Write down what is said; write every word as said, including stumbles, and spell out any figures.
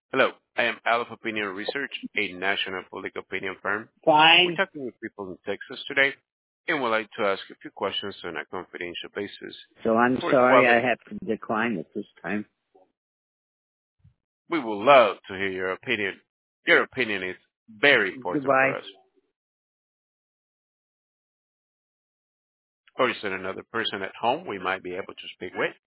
Hello, I am Aleph Opinion Research, a national public opinion firm. We're Fine. talking with people in Texas today, and would like to ask a few questions on a confidential basis. So I'm For sorry I quality, have to decline at this time. we would love to hear your opinion. Your opinion is very important Goodbye. for us. Or is there another person at home we might be able to speak with?